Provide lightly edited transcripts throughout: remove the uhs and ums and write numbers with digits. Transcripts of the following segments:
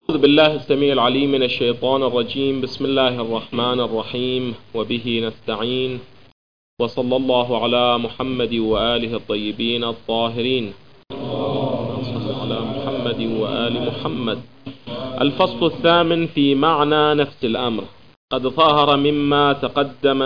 أعوذ بالله السميع العليم من الشيطان الرجيم. بسم الله الرحمن الرحيم، وبه نستعين، وصلى الله على محمد وآله الطيبين الطاهرين. صلى على محمد وآل محمد. الفصل الثامن في معنى نفس الأمر. قد ظهر مما تقدم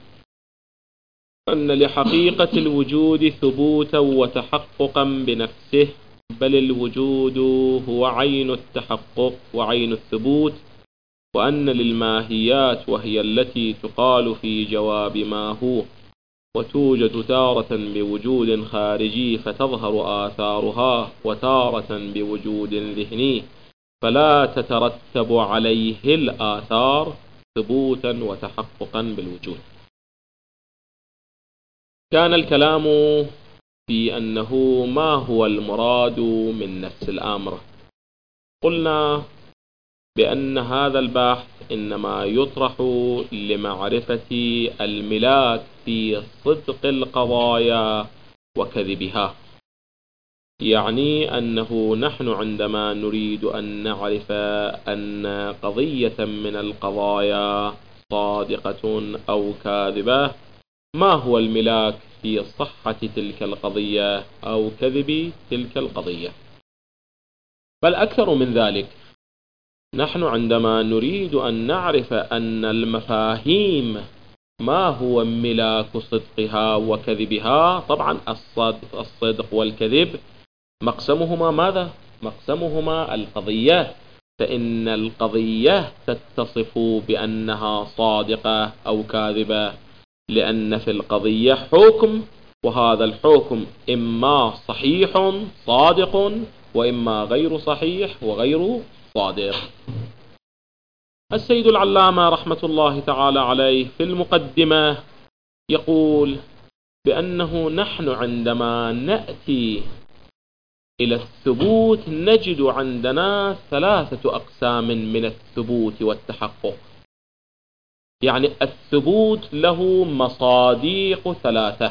أن لحقيقة الوجود ثبوتا وتحققا بنفسه، بل الوجود هو عين التحقق وعين الثبوت، وأن للماهيات وهي التي تقال في جواب ما هو، وتوجد تارة بوجود خارجي فتظهر آثارها، وتارة بوجود ذهني فلا تترتب عليه الآثار، ثبوتا وتحققا بالوجود. كان الكلام في أنه ما هو المراد من نفس الأمر. قلنا بأن هذا البحث إنما يطرح لمعرفة الملاك في صدق القضايا وكذبها، يعني أنه نحن عندما نريد أن نعرف أن قضية من القضايا صادقة أو كاذبة، ما هو الملاك في صحة تلك القضية أو كذب تلك القضية. بل أكثر من ذلك، نحن عندما نريد أن نعرف أن المفاهيم ما هو ملاك صدقها وكذبها، طبعا الصدق والكذب مقسمهما ماذا؟ مقسمهما القضية، فإن القضية تتصف بأنها صادقة أو كاذبة، لأن في القضية حكم، وهذا الحكم إما صحيح صادق، وإما غير صحيح وغير صادق. السيد العلامة رحمة الله تعالى عليه في المقدمة يقول بأنه نحن عندما نأتي إلى الثبوت نجد عندنا ثلاثة أقسام من الثبوت والتحقق. يعني الثبوت له مصاديق ثلاثة.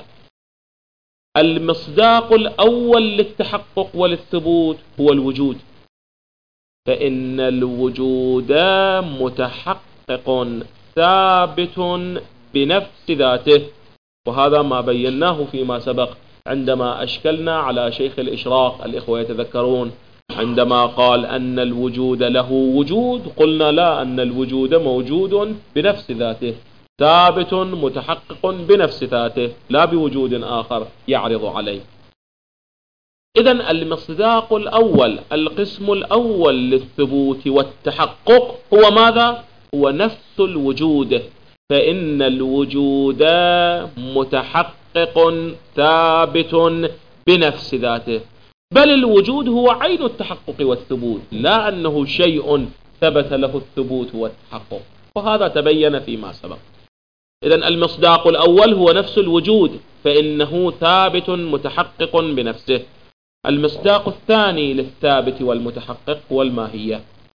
المصداق الأول للتحقق وللثبوت هو الوجود، فإن الوجود متحقق ثابت بنفس ذاته، وهذا ما بيناه فيما سبق عندما أشكلنا على شيخ الإشراق. الإخوة يتذكرون عندما قال أن الوجود له وجود، قلنا لا، أن الوجود موجود بنفس ذاته، ثابت متحقق بنفس ذاته، لا بوجود آخر يعرض عليه. إذن المصداق الأول، القسم الأول للثبوت والتحقق هو ماذا؟ هو نفس الوجود، فإن الوجود متحقق ثابت بنفس ذاته، بل الوجود هو عين التحقق والثبوت، لا أنه شيء ثبت له الثبوت والتحقق، وهذا تبين فيما سبق. إذن المصداق الأول هو نفس الوجود، فإنه ثابت متحقق بنفسه. المصداق الثاني للثابت والمتحقق هو الماهية،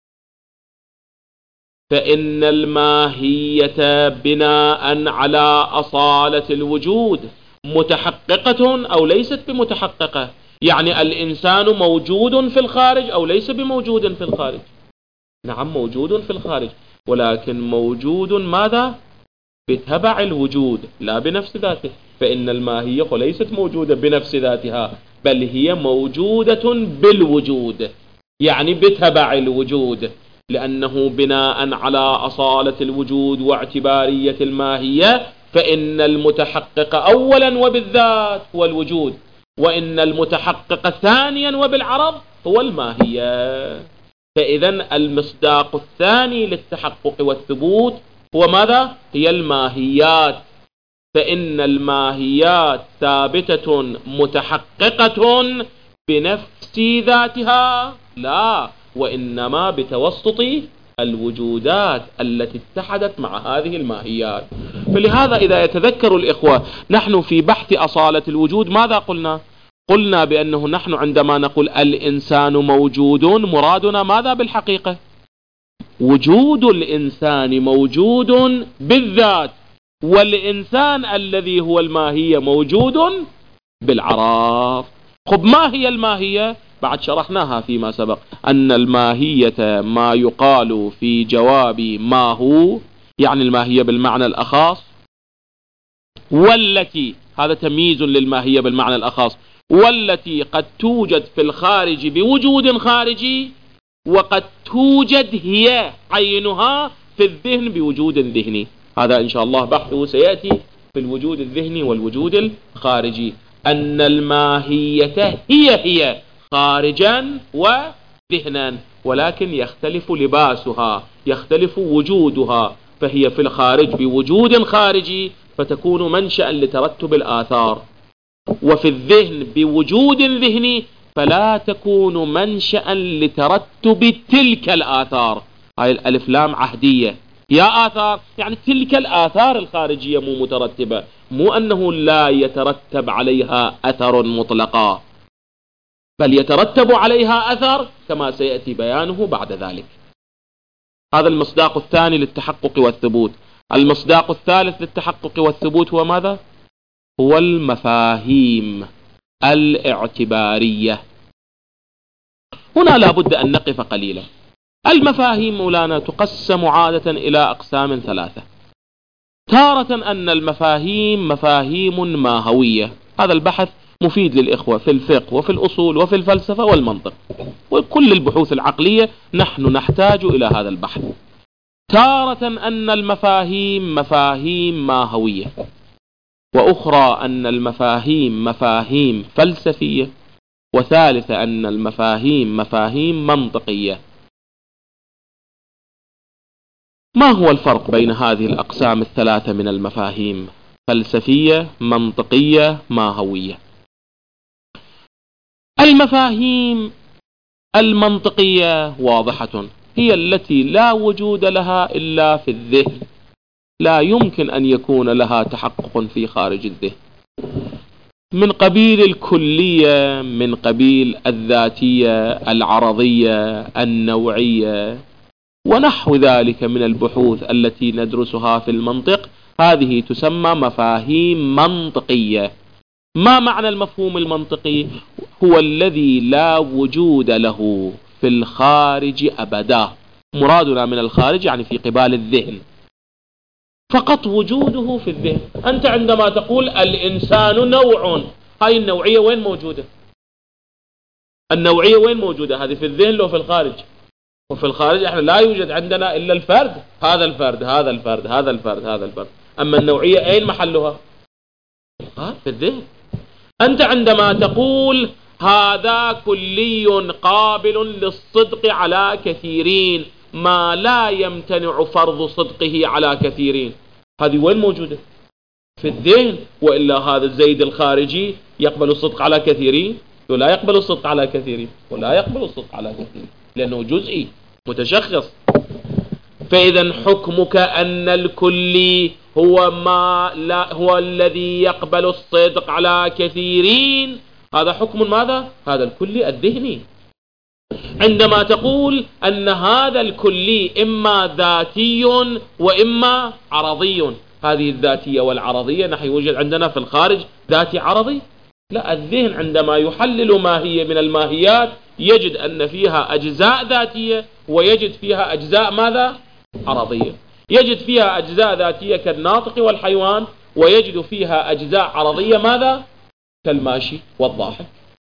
فإن الماهية بناء على أصالة الوجود متحققة أو ليست بمتحققة. يعني الإنسان موجود في الخارج أو ليس بموجود في الخارج؟ نعم، موجود في الخارج، ولكن موجود ماذا؟ بتبع الوجود لا بنفس ذاته، فإن الماهية ليست موجودة بنفس ذاتها، بل هي موجودة بالوجود، يعني بتبع الوجود، لأنه بناء على أصالة الوجود واعتبارية الماهية، فإن المتحقق أولا وبالذات هو الوجود، وإن المتحقق ثانيا وبالعرض هو الماهية. فإذن المصداق الثاني للتحقق والثبوت هو ماذا؟ هي الماهيات، فإن الماهيات ثابتة متحققة بنفس ذاتها، لا، وإنما بتوسط الوجودات التي اتحدت مع هذه الماهيات. فلهذا إذا يتذكر الإخوة، نحن في بحث أصالة الوجود ماذا قلنا؟ قلنا بأنه نحن عندما نقول الإنسان موجود، مرادنا ماذا بالحقيقة؟ وجود الإنسان موجود بالذات، والإنسان الذي هو الماهية موجود بالعرض. خب ما هي الماهية؟ بعد شرحناها فيما سبق، أن الماهية ما يقال في جواب ما هو، يعني الماهية بالمعنى الأخص، والتي، هذا تمييز للماهية بالمعنى الأخص، والتي قد توجد في الخارج بوجود خارجي، وقد توجد هي عينها في الذهن بوجود ذهني. هذا إن شاء الله بحثه سيأتي في الوجود الذهني والوجود الخارجي، أن الماهية هي خارجا وذهنا، ولكن يختلف لباسها، يختلف وجودها، فهي في الخارج بوجود خارجي فتكون منشأ لترتب الآثار، وفي الذهن بوجود ذهني فلا تكون منشأ لترتب تلك الآثار. هاي الألف لام عهدية، يا آثار يعني تلك الآثار الخارجية مو مترتبة، مو أنه لا يترتب عليها أثر مطلقا، بل يترتب عليها أثر كما سيأتي بيانه بعد ذلك. هذا المصداق الثاني للتحقق والثبوت. المصداق الثالث للتحقق والثبوت هو ماذا؟ هو المفاهيم الاعتبارية. هنا لابد أن نقف قليلا. المفاهيم مولانا تقسم عادة إلى أقسام ثلاثة. تارة أن المفاهيم مفاهيم ماهوية، هذا البحث مفيد للإخوة في الفقه وفي الأصول وفي الفلسفة والمنطق وكل البحوث العقلية، نحن نحتاج إلى هذا البحث. تارة أن المفاهيم مفاهيم ماهوية، وأخرى أن المفاهيم مفاهيم فلسفية، وثالثة أن المفاهيم مفاهيم منطقية. ما هو الفرق بين هذه الأقسام الثلاثة من المفاهيم؟ فلسفية، منطقية، ماهوية. المفاهيم المنطقية واضحة، هي التي لا وجود لها إلا في الذهن، لا يمكن أن يكون لها تحقق في خارج الذهن، من قبيل الكلية، من قبيل الذاتية، العرضية، النوعية، ونحو ذلك من البحوث التي ندرسها في المنطق. هذه تسمى مفاهيم منطقية. ما معنى المفهوم المنطقي؟ هو الذي لا وجود له في الخارج أبدا. مرادنا من الخارج يعني في قبال الذهن، فقط وجوده في الذهن. أنت عندما تقول الإنسان نوع، هاي النوعية وين موجودة؟ النوعية وين موجودة؟ هذه في الذهن لو في الخارج؟ وفي الخارج احنا لا يوجد عندنا إلا الفرد، هذا الفرد هذا الفرد هذا الفرد هذا الفرد. أما النوعية أين محلها؟ في الذهن. أنت عندما تقول هذا كلي قابل للصدق على كثيرين، ما لا يمتنع فرض صدقه على كثيرين، هذه وين موجودة؟ في الذهن. وإلا هذا الزيد الخارجي يقبل الصدق على كثيرين ولا يقبل الصدق على كثيرين؟ ولا يقبل الصدق على كثيرين لأنه جزئي متشخص. فإذا حكمك أن الكلي هو الذي يقبل الصدق على كثيرين، هذا حكم ماذا؟ هذا الكلي الذهني. عندما تقول أن هذا الكلي إما ذاتي وإما عرضي، هذه الذاتية والعرضية نحن يوجد عندنا في الخارج ذاتي عرضي؟ لا، الذهن عندما يحلل ماهية من الماهيات يجد أن فيها أجزاء ذاتية ويجد فيها أجزاء ماذا؟ عرضية. يجد فيها أجزاء ذاتية كالناطق والحيوان، ويجد فيها أجزاء عرضية ماذا؟ كالماشي والضاحك.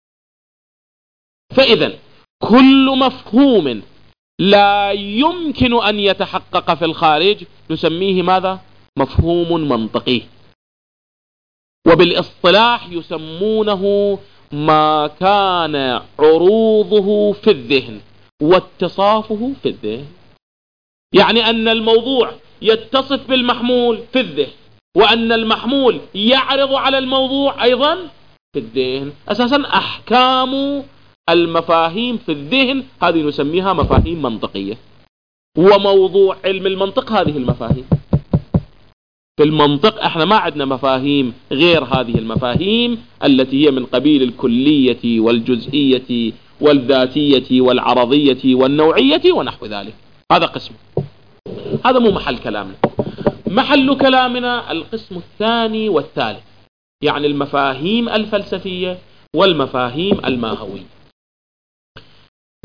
فإذا كل مفهوم لا يمكن أن يتحقق في الخارج نسميه ماذا؟ مفهوم منطقي. وبالاصطلاح يسمونه ما كان عروضه في الذهن واتصافه في الذهن، يعني أن الموضوع يتصف بالمحمول في الذهن، وأن المحمول يعرض على الموضوع أيضا في الذهن. أساسا أحكام المفاهيم في الذهن هذه نسميها مفاهيم منطقية، وموضوع علم المنطق هذه المفاهيم. في المنطق احنا ما عندنا مفاهيم غير هذه المفاهيم التي هي من قبيل الكلية والجزئية والذاتية والعرضية والنوعية ونحو ذلك. هذا قسم، هذا مو محل كلامنا. محل كلامنا القسم الثاني والثالث، يعني المفاهيم الفلسفية والمفاهيم الماهوية.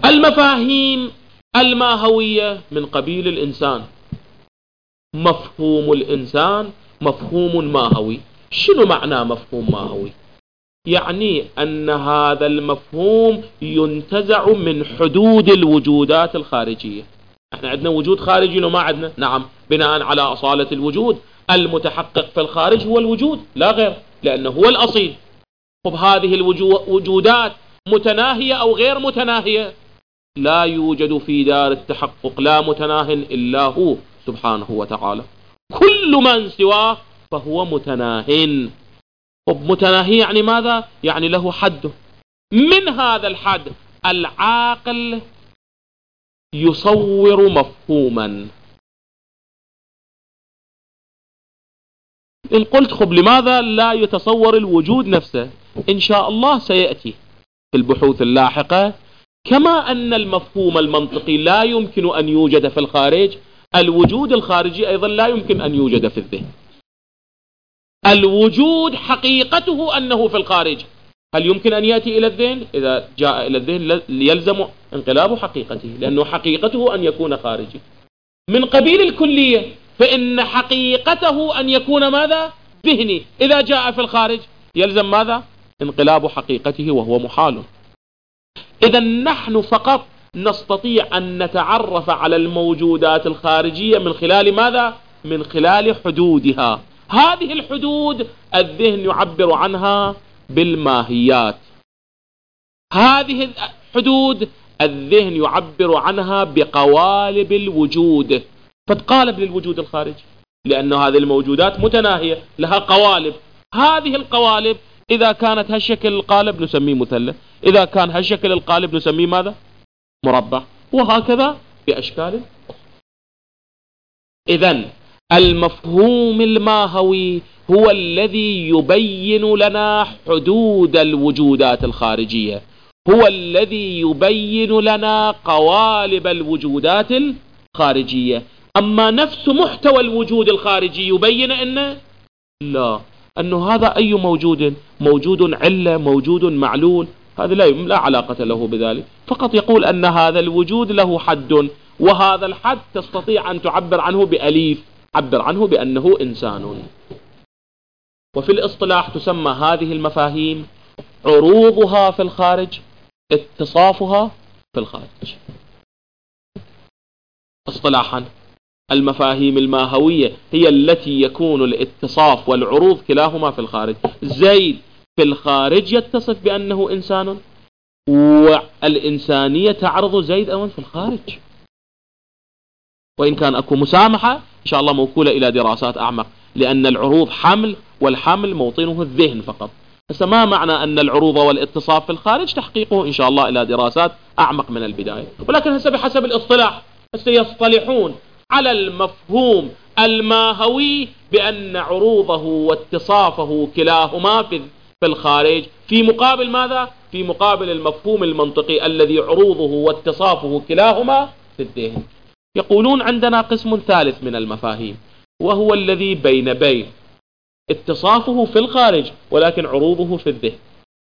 المفاهيم الماهوية من قبيل الإنسان. مفهوم الإنسان مفهوم ماهوي. شنو معنى مفهوم ماهوي؟ يعني أن هذا المفهوم ينتزع من حدود الوجودات الخارجية. احنا عندنا وجود خارجي لو ما عندنا؟ نعم، بناء على أصالة الوجود المتحقق في الخارج هو الوجود لا غير، لأنه هو الأصيل. طب هذه الوجودات متناهية أو غير متناهية؟ لا يوجد في دار التحقق لا متناه إلا هو سبحانه وتعالى. كل من سواه فهو متناه. طب متناهي يعني ماذا؟ يعني له حد. من هذا الحد العاقل يصور مفهوما. إن قلت خب لماذا لا يتصور الوجود نفسه؟ إن شاء الله سيأتي في البحوث اللاحقة. كما أن المفهوم المنطقي لا يمكن أن يوجد في الخارج، الوجود الخارجي أيضا لا يمكن أن يوجد في الذهن. الوجود حقيقته أنه في الخارج، هل يمكن أن يأتي إلى الذهن؟ إذا جاء إلى الذهن يلزم انقلاب حقيقته، لأنه حقيقته أن يكون خارجي. من قبيل الكلية، فإن حقيقته أن يكون ماذا؟ ذهني. إذا جاء في الخارج يلزم ماذا؟ انقلاب حقيقته، وهو محال. إذا نحن فقط نستطيع أن نتعرف على الموجودات الخارجية من خلال ماذا؟ من خلال حدودها. هذه الحدود الذهن يعبر عنها بالماهيات. هذه الحدود الذهن يعبر عنها بقوالب الوجود، فتقالب للوجود الخارجي، لأن هذه الموجودات متناهية لها قوالب. هذه القوالب إذا كانت هالشكل القالب نسميه مثلث، إذا كان هالشكل القالب نسميه ماذا؟ مربع، وهكذا بأشكال. إذن المفهوم الماهوي هو الذي يبين لنا حدود الوجودات الخارجية، هو الذي يبين لنا قوالب الوجودات الخارجية. أما نفس محتوى الوجود الخارجي يبين أنه لا، أنه هذا أي موجود، موجود علة، موجود معلول، هذا لا علاقة له بذلك. فقط يقول أن هذا الوجود له حد، وهذا الحد تستطيع أن تعبر عنه بأليف، عبر عنه بأنه إنسان. وفي الاصطلاح تسمى هذه المفاهيم عروضها في الخارج، اتصافها في الخارج. اصطلاحا المفاهيم الماهوية هي التي يكون الاتصاف والعروض كلاهما في الخارج. زيد في الخارج يتصف بأنه إنسان، والإنسانية تعرض زيد أيضا في الخارج، وإن كان أكو مسامحة إن شاء الله موكولة إلى دراسات أعمق، لأن العروض حمل، والحمل موطنه الذهن فقط. بس ما معنى أن العروض والاتصاف في الخارج؟ تحقيقه إن شاء الله إلى دراسات أعمق من البداية. ولكن هسه بحسب الاصطلاح يصطلحون على المفهوم الماهوي بأن عروضه واتصافه كلاهما في الخارج، في مقابل ماذا؟ في مقابل المفهوم المنطقي الذي عروضه واتصافه كلاهما في الذهن. يقولون عندنا قسم ثالث من المفاهيم، وهو الذي بين اتصافه في الخارج ولكن عروضه في الذهن.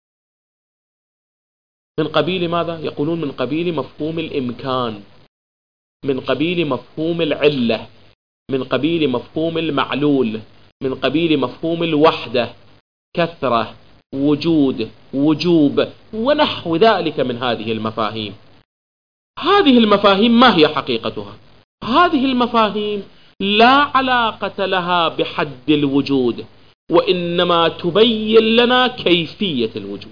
من قبيل ماذا؟ يقولون من قبيل مفهوم الإمكان، من قبيل مفهوم العلة، من قبيل مفهوم المعلول، من قبيل مفهوم الوحدة، كثرة، وجود، وجوب، ونحو ذلك من هذه المفاهيم. هذه المفاهيم ما هي حقيقتها؟ هذه المفاهيم لا علاقة لها بحد الوجود، وإنما تبين لنا كيفية الوجود.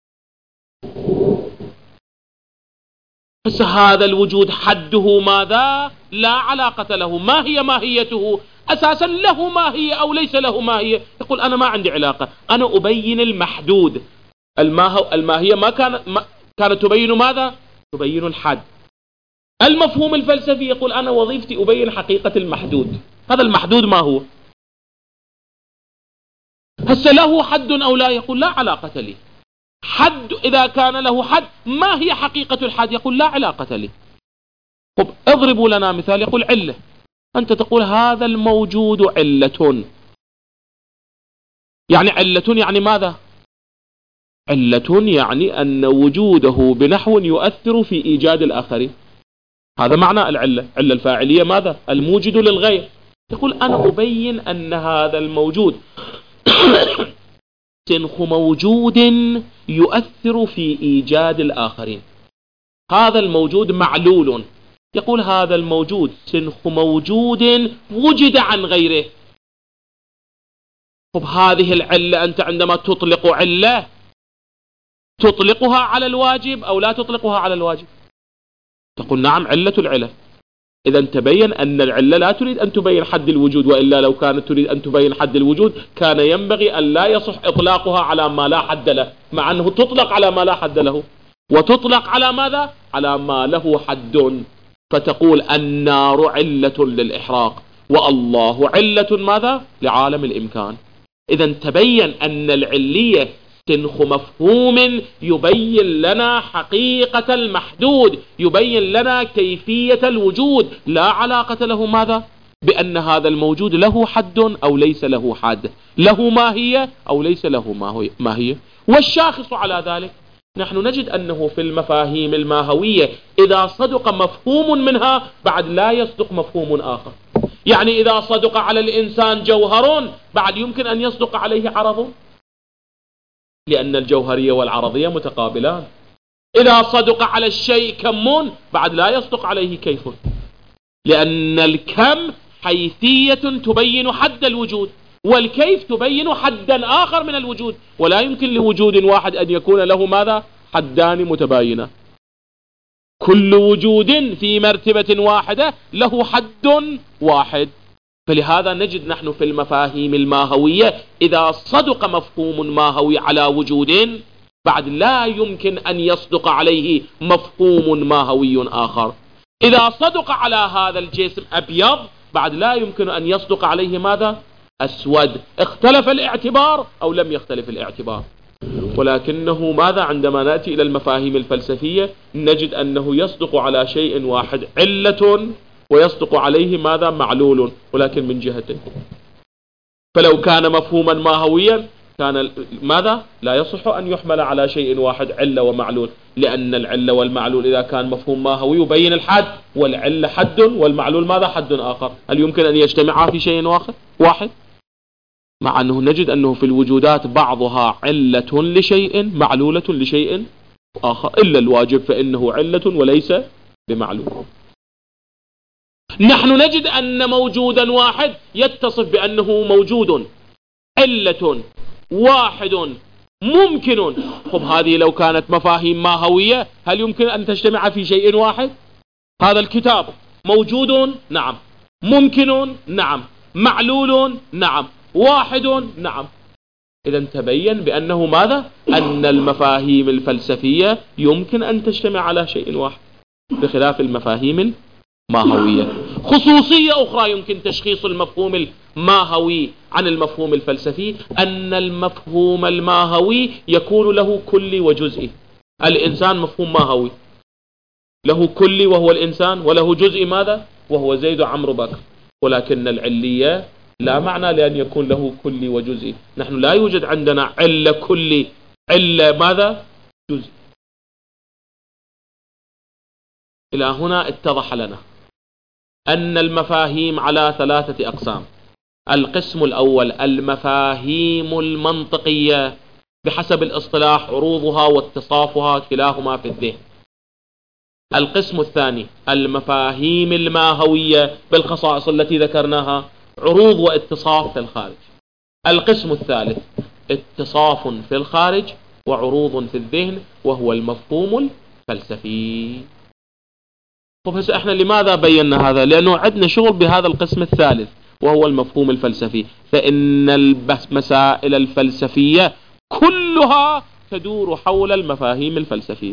بس هذا الوجود حده ماذا؟ لا علاقة له. ما هي ماهيته؟ أساسا له ماهية أو ليس له ماهية؟ يقول أنا ما عندي علاقة، أنا أبين المحدود. الماهية ما كانت تبين ماذا؟ تبين الحد. المفهوم الفلسفي يقول أنا وظيفتي أبين حقيقة المحدود. هذا المحدود ما هو؟ هسه له حد أو لا؟ يقول لا علاقة لي. حد إذا كان له حد، ما هي حقيقة الحد؟ يقول لا علاقة لي. طب اضربوا لنا مثال. يقول علة، أنت تقول هذا الموجود علة، يعني علة يعني ماذا؟ علة يعني أن وجوده بنحو يؤثر في إيجاد الآخرين. هذا معنى العلة. علة الفاعلية ماذا؟ الموجد للغير. يقول أنا أبين أن هذا الموجود سنخ موجود يؤثر في إيجاد الآخرين. هذا الموجود معلول. يقول هذا الموجود سنخ موجود وجد عن غيره. طب هذه العلة أنت عندما تطلق علة تطلقها على الواجب أو لا تطلقها على الواجب؟ تقول نعم علة العلة. إذا تبين أن العلة لا تريد أن تبين حد الوجود، وإلا لو كانت تريد أن تبين حد الوجود كان ينبغي أن لا يصح إطلاقها على ما لا حد له، مع أنه تطلق على ما لا حد له، وتطلق على ماذا؟ على ما له حد. فتقول النار علة للإحراق، والله علة ماذا؟ لعالم الإمكان. إذا تبين أن العلية سنخ مفهوم يبين لنا حقيقة المحدود، يبين لنا كيفية الوجود، لا علاقة له ماذا؟ بأن هذا الموجود له حد أو ليس له حد، له ماهية أو ليس له ماهية. والشاخص على ذلك نحن نجد أنه في المفاهيم الماهوية إذا صدق مفهوم منها بعد لا يصدق مفهوم آخر. يعني إذا صدق على الإنسان جوهر بعد يمكن أن يصدق عليه عرض، لأن الجوهرية والعرضية متقابلان. إذا صدق على الشيء كم بعد لا يصدق عليه كيف، لأن الكم حيثية تبين حد الوجود، والكيف تبين حدا آخر من الوجود، ولا يمكن لوجود واحد أن يكون له ماذا؟ حدان متباينة. كل وجود في مرتبة واحدة له حد واحد. فلهذا نجد نحن في المفاهيم الماهوية إذا صدق مفهوم ماهوي على وجود بعد لا يمكن أن يصدق عليه مفهوم ماهوي آخر. إذا صدق على هذا الجسم أبيض بعد لا يمكن أن يصدق عليه ماذا؟ أسود. اختلف الاعتبار أو لم يختلف الاعتبار. ولكنه ماذا؟ عندما نأتي إلى المفاهيم الفلسفية نجد أنه يصدق على شيء واحد علة، ويصدق عليه ماذا؟ معلول، ولكن من جهتين. فلو كان مفهوما ماهويا كان ماذا؟ لا يصح أن يحمل على شيء واحد علة ومعلول، لأن العلة والمعلول إذا كان مفهوم ماهوي يبين الحد، والعلة حد والمعلول ماذا؟ حد آخر. هل يمكن أن يجتمعا في شيء واحد؟ مع أنه نجد أنه في الوجودات بعضها علة لشيء معلولة لشيء آخر، إلا الواجب فإنه علة وليس بمعلول. نحن نجد أن موجودا واحد يتصف بأنه موجود علة واحد ممكن. خب هذه لو كانت مفاهيم ماهوية هل يمكن أن تجتمع في شيء واحد؟ هذا الكتاب موجود نعم، ممكن نعم، معلول نعم، واحد نعم. إذا تبين بأنه ماذا؟ أن المفاهيم الفلسفية يمكن أن تجتمع على شيء واحد بخلاف المفاهيم الماهوية. خصوصية أخرى يمكن تشخيص المفهوم الماهوي عن المفهوم الفلسفي، أن المفهوم الماهوي يكون له كلي وجزئي. الإنسان مفهوم ماهوي له كلي وهو الإنسان، وله جزئي ماذا؟ وهو زيد وعمرو بكر. ولكن العلية لا معنى لأن يكون له كلي وجزئي. نحن لا يوجد عندنا علة كلي، علة ماذا؟ جزئي. إلى هنا اتضح لنا أن المفاهيم على ثلاثة أقسام. القسم الأول المفاهيم المنطقية بحسب الاصطلاح عروضها واتصافها كلاهما في الذهن. القسم الثاني المفاهيم الماهوية بالخصائص التي ذكرناها، عروض واتصاف في الخارج. القسم الثالث اتصاف في الخارج وعروض في الذهن، وهو المفهوم الفلسفي. طب هسه احنا لماذا بينا هذا؟ لأنه عندنا شغل بهذا القسم الثالث وهو المفهوم الفلسفي. فإن المسائل الفلسفية كلها تدور حول المفاهيم الفلسفية.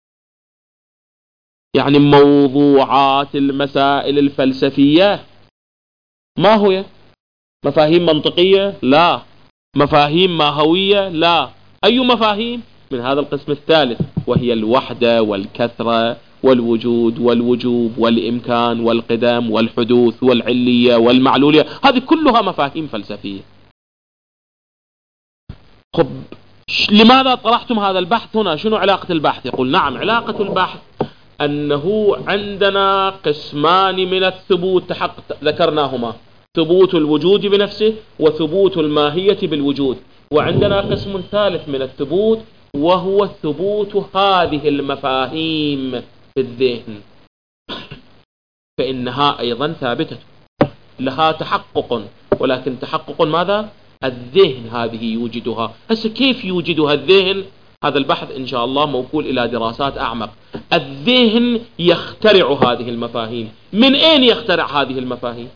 يعني موضوعات المسائل الفلسفية ما هي؟ مفاهيم منطقية؟ لا. مفاهيم ماهوية؟ لا. أي مفاهيم؟ من هذا القسم الثالث، وهي الوحدة والكثرة والوجود والوجوب والإمكان والقدم والحدوث والعلية والمعلولية. هذه كلها مفاهيم فلسفية. خب لماذا طرحتم هذا البحث هنا؟ شنو علاقة البحث؟ يقول نعم، علاقة البحث أنه عندنا قسمان من الثبوت ذكرناهما: ثبوت الوجود بنفسه وثبوت الماهية بالوجود. وعندنا قسم ثالث من الثبوت وهو ثبوت هذه المفاهيم في الذهن، فإنها أيضا ثابتة لها تحقق، ولكن تحقق ماذا؟ الذهن هذه يوجدها. هسه كيف يوجدها الذهن؟ هذا البحث إن شاء الله موكول إلى دراسات أعمق. الذهن يخترع هذه المفاهيم. من أين يخترع هذه المفاهيم؟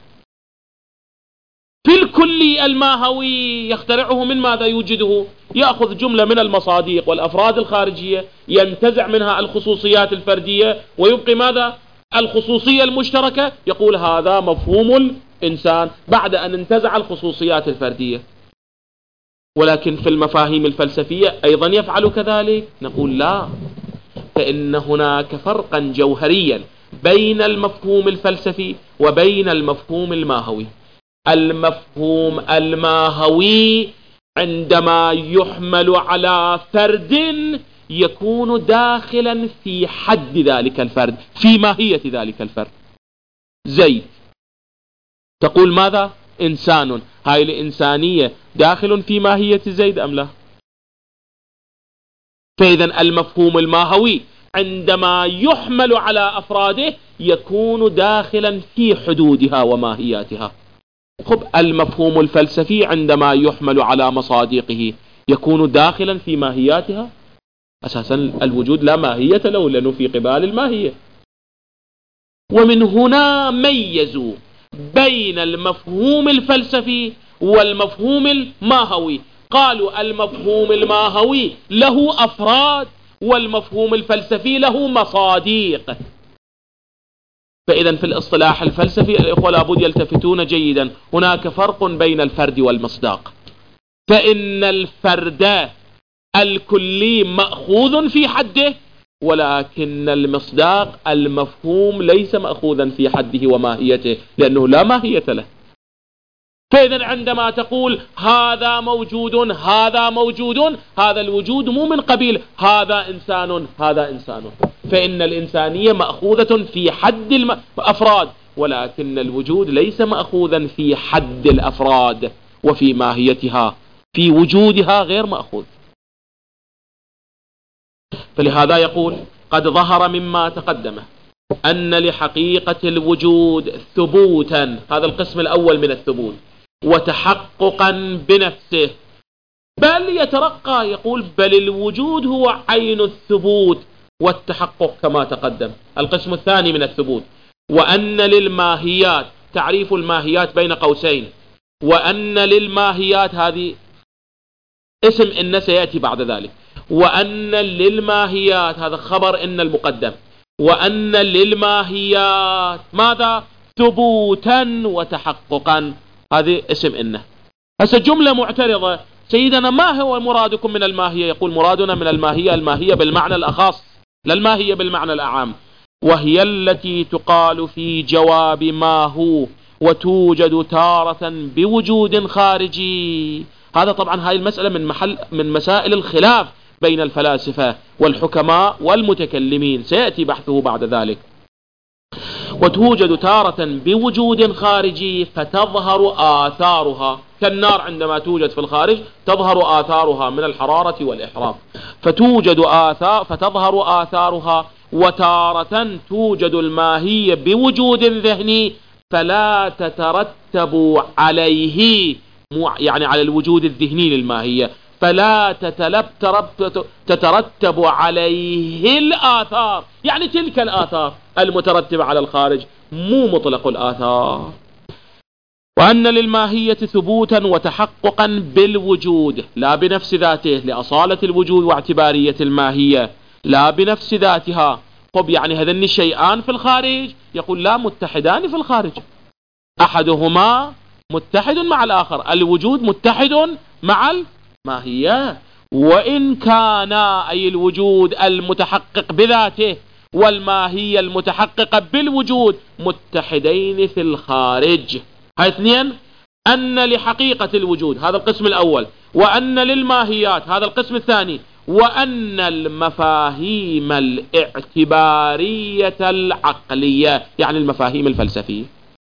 في الكلي الماهوي يخترعه. من ماذا يوجده؟ يأخذ جملة من المصادق والأفراد الخارجية، ينتزع منها الخصوصيات الفردية ويبقي ماذا؟ الخصوصية المشتركة. يقول هذا مفهوم الإنسان بعد أن انتزع الخصوصيات الفردية. ولكن في المفاهيم الفلسفية أيضا يفعل كذلك؟ نقول لا، فإن هناك فرقا جوهريا بين المفهوم الفلسفي وبين المفهوم الماهوي. المفهوم الماهوي عندما يحمل على فرد يكون داخلا في حد ذلك الفرد، في ماهية ذلك الفرد. زيد، تقول ماذا؟ إنسان. هاي الإنسانية داخل في ماهية زيد أم لا؟ فإذا المفهوم الماهوي عندما يحمل على أفراده يكون داخلا في حدودها وماهياتها. خب المفهوم الفلسفي عندما يحمل على مصادقه يكون داخلا في ماهياتها. أساسا الوجود لا ماهية له لأنه في قبال الماهية. ومن هنا ميزوا بين المفهوم الفلسفي والمفهوم الماهوي. قالوا المفهوم الماهوي له أفراد والمفهوم الفلسفي له مصادق. فإذا في الاصطلاح الفلسفي الإخوة لابد يلتفتون جيدا، هناك فرق بين الفرد والمصداق. فإن الفرد الكلي مأخوذ في حده، ولكن المصداق المفهوم ليس مأخوذا في حده وماهيته لأنه لا ماهية له. فإذا عندما تقول هذا موجود هذا موجود، هذا الوجود مو من قبيل هذا إنسان هذا إنسان، فإن الإنسانية مأخوذة في حد الأفراد، ولكن الوجود ليس مأخوذا في حد الأفراد وفي ماهيتها، في وجودها غير مأخوذ. فلهذا يقول قد ظهر مما تقدمه أن لحقيقة الوجود ثبوتا، هذا القسم الأول من الثبوت، وتحققا بنفسه، بل يترقى، يقول بل الوجود هو عين الثبوت والتحقق كما تقدم. القسم الثاني من الثبوت، وأن للماهيات، تعريف الماهيات بين قوسين، وأن للماهيات هذه اسم إن سيأتي بعد ذلك، وأن للماهيات هذا خبر إن المقدم، وأن للماهيات ماذا؟ ثبوتا وتحققا، هذه اسم إنه. هسه جملة معترضة، سيدنا ما هو مرادكم من الماهية؟ يقول مرادنا من الماهية الماهية بالمعنى الأخص لا الماهية بالمعنى الأعم، وهي التي تقال في جواب ما هو وتوجد تارة بوجود خارجي. هذا طبعا هاي المسألة من مسائل الخلاف بين الفلاسفة والحكماء والمتكلمين، سيأتي بحثه بعد ذلك. وتوجد تارة بوجود خارجي فتظهر آثارها كالنار، عندما توجد في الخارج تظهر آثارها من الحرارة والإحراق، فتظهر آثارها. وتارة توجد الماهية بوجود ذهني فلا تترتب عليه، يعني على الوجود الذهني للماهية، فلا تترتب عليه الآثار، يعني تلك الآثار المترتبة على الخارج، مو مطلق الآثار. وأن للماهية ثبوتا وتحققا بالوجود لا بنفس ذاته، لأصالة الوجود واعتبارية الماهية لا بنفس ذاتها. طب يعني هذين الشيئان في الخارج؟ يقول لا، متحدان في الخارج، أحدهما متحد مع الآخر، الوجود متحد مع الماهية. وإن كان أي الوجود المتحقق بذاته والماهية المتحققة بالوجود متحدين في الخارج، هاي اثنين أن لحقيقة الوجود، هذا القسم الأول، وأن للماهيات، هذا القسم الثاني، وأن المفاهيم الاعتبارية العقلية، يعني المفاهيم الفلسفية.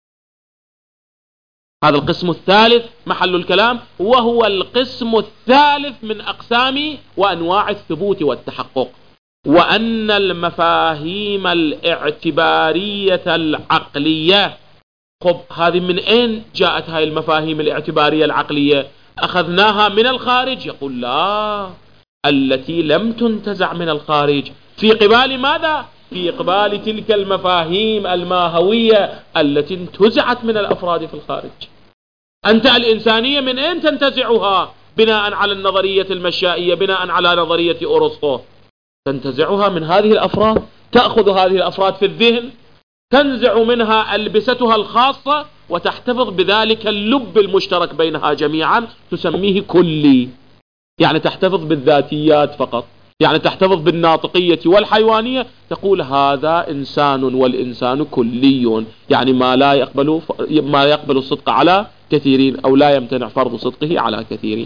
هذا القسم الثالث محل الكلام، وهو القسم الثالث من أقسام وأنواع الثبوت والتحقق. وأن المفاهيم الاعتبارية العقلية، خب هذه من أين جاءت هاي المفاهيم الاعتبارية العقلية؟ أخذناها من الخارج؟ يقول لا، التي لم تنتزع من الخارج. في قبال ماذا؟ في قبال تلك المفاهيم الماهوية التي انتزعت من الأفراد في الخارج. أنت الإنسانية من أين تنتزعها؟ بناء على النظرية المشائية، بناء على نظرية أرسطو، تنتزعها من هذه الأفراد. تأخذ هذه الأفراد في الذهن، تنزع منها ألبستها الخاصة، وتحتفظ بذلك اللب المشترك بينها جميعا، تسميه كلي، يعني تحتفظ بالذاتيات فقط، يعني تحتفظ بالناطقية والحيوانية، تقول هذا إنسان والإنسان كلي، يعني ما يقبل الصدق على كثيرين، أو لا يمتنع فرض صدقه على كثيرين.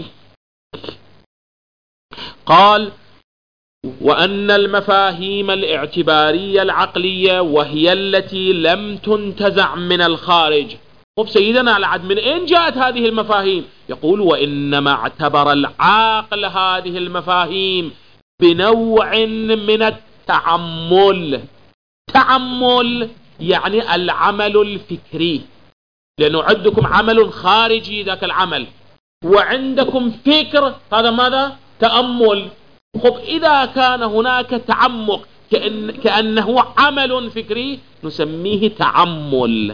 قال وأن المفاهيم الاعتبارية العقلية وهي التي لم تنتزع من الخارج. طب سيدنا العد من أين جاءت هذه المفاهيم؟ يقول وإنما اعتبر العاقل هذه المفاهيم بنوع من التعمل. تعمل يعني العمل الفكري، لأنه عندكم عمل خارجي ذاك العمل، وعندكم فكر، هذا ماذا؟ تأمل. خب إذا كان هناك تعمق كأنه عمل فكري، نسميه تعمل،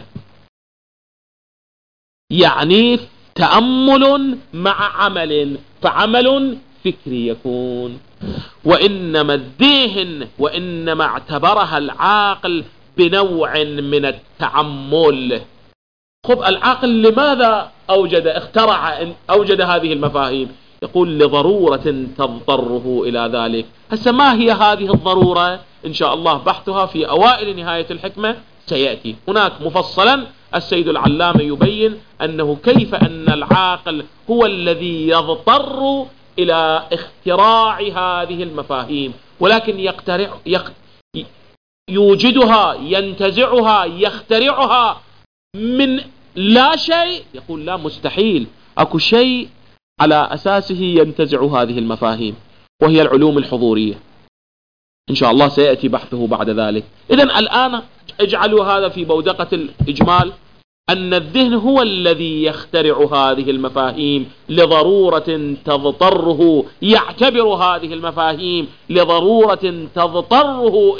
يعني تأمل مع عمل، فعمل فكري يكون. وإنما الذهن وإنما اعتبرها العاقل بنوع من التعمل. خب العقل لماذا أوجد هذه المفاهيم؟ يقول لضرورة تضطره إلى ذلك. هسه ما هي هذه الضرورة؟ إن شاء الله بحثها في أوائل نهاية الحكمة سيأتي هناك مفصلا. السيد العلامة يبين أنه كيف أن العاقل هو الذي يضطر إلى اختراع هذه المفاهيم، ولكن يوجدها، ينتزعها، يخترعها من لا شيء. يقول لا، مستحيل، أكو شيء على أساسه ينتزع هذه المفاهيم، وهي العلوم الحضورية. إن شاء الله سيأتي بحثه بعد ذلك. إذن الآن اجعلوا هذا في بودقة الإجمال، أن الذهن هو الذي يخترع هذه المفاهيم لضرورة تضطره، يعتبر هذه المفاهيم لضرورة تضطره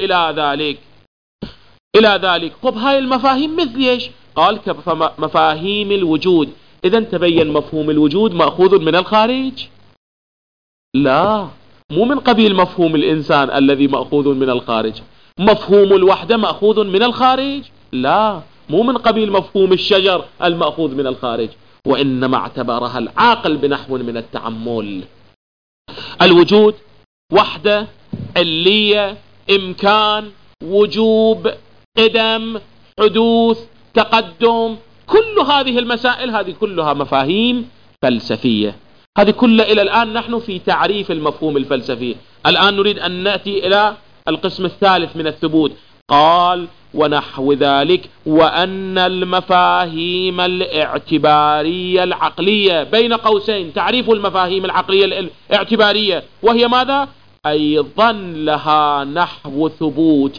إلى ذلك. طب هاي المفاهيم مثل إيش؟ قال كمفاهيم الوجود. إذن تبين مفهوم الوجود مأخوذ من الخارج؟ لا، مو من قبيل مفهوم الإنسان الذي مأخوذ من الخارج. مفهوم الوحدة مأخوذ من الخارج؟ لا، مو من قبيل مفهوم الشجر المأخوذ من الخارج. وإنما اعتبرها العاقل بنحو من التعمل. الوجود وحدة، علية، إمكان، وجوب، قدم، حدوث، تقدم، كل هذه المسائل هذه كلها مفاهيم فلسفية. هذه كلها إلى الآن نحن في تعريف المفهوم الفلسفي. الآن نريد أن نأتي إلى القسم الثالث من الثبوت. قال ونحو ذلك وأن المفاهيم الاعتبارية العقلية، بين قوسين تعريف المفاهيم العقلية الاعتبارية، وهي ماذا؟ أيضا لها نحو ثبوت.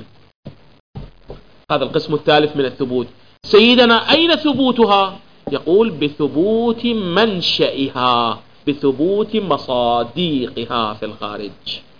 هذا القسم الثالث من الثبوت. سيدنا أين ثبوتها؟ يقول بثبوت منشئها، بثبوت مصاديقها في الخارج.